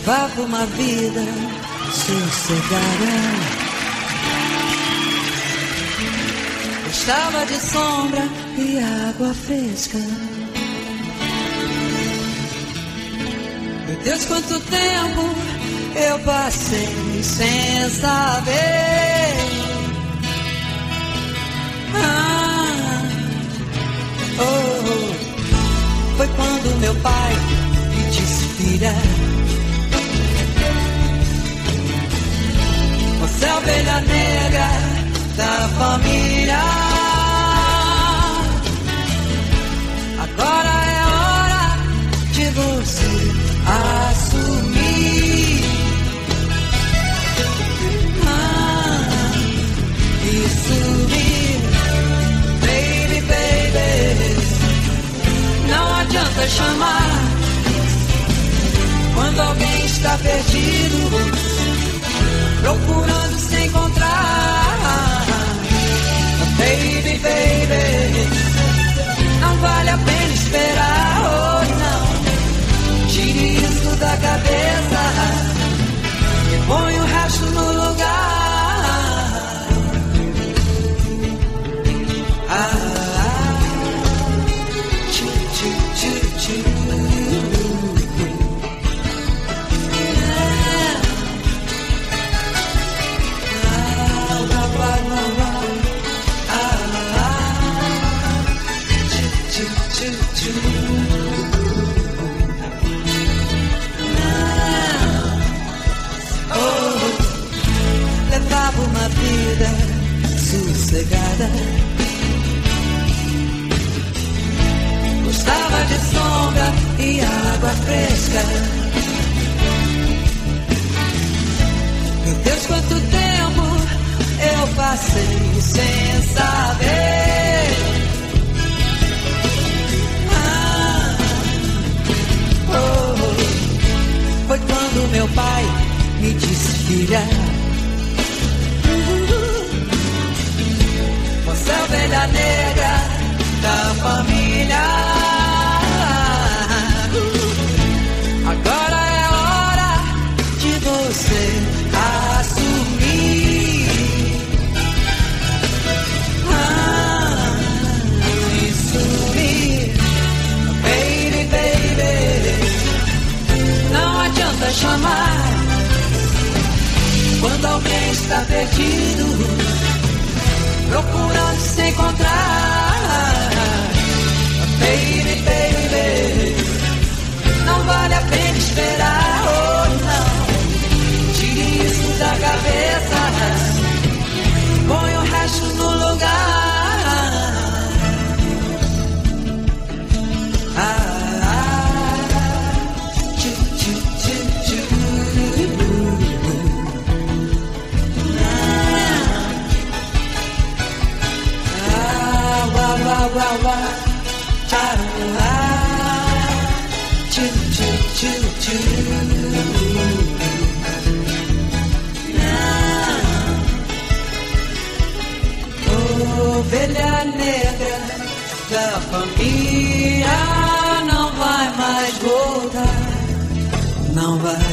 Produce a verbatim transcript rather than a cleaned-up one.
levava uma vida sossegada. Gostava de sombra e água fresca. Meu Deus, quanto tempo eu passei sem saber. Ah, oh, oh. Foi quando meu pai me disse: filha, você é a ovelha negra da família. Agora é hora de você assumir. Ah, e subir. Baby, baby, não adianta chamar quando alguém está perdido, procurando se encontrar. Baby, baby, não vale a pena esperar. Oh, não, tire isso da cabeça e põe o resto no lugar. Ah, tchu, tchu, tchu, tchu. Levava uma vida sossegada. Gostava de sombra e água fresca. Meu Deus, quanto tempo eu passei sem saber. Ah, oh, oh. Foi quando meu pai me disse: filha, você é a ovelha negra da família. Agora é hora de você assumir. Ah, e sumir. Baby, baby, não adianta chamar quando alguém está perdido, procurando se encontrar. Baby, baby, não vale a pena esperar. Oh, não, tire isso da cabeça, põe o resto no lugar. Ah, tchu, tchu, tchu, tchu. Wah, wah, wah, ah, choo, choo, choo, choo. Ah, ovelha negra da família, não vai mais voltar, não vai.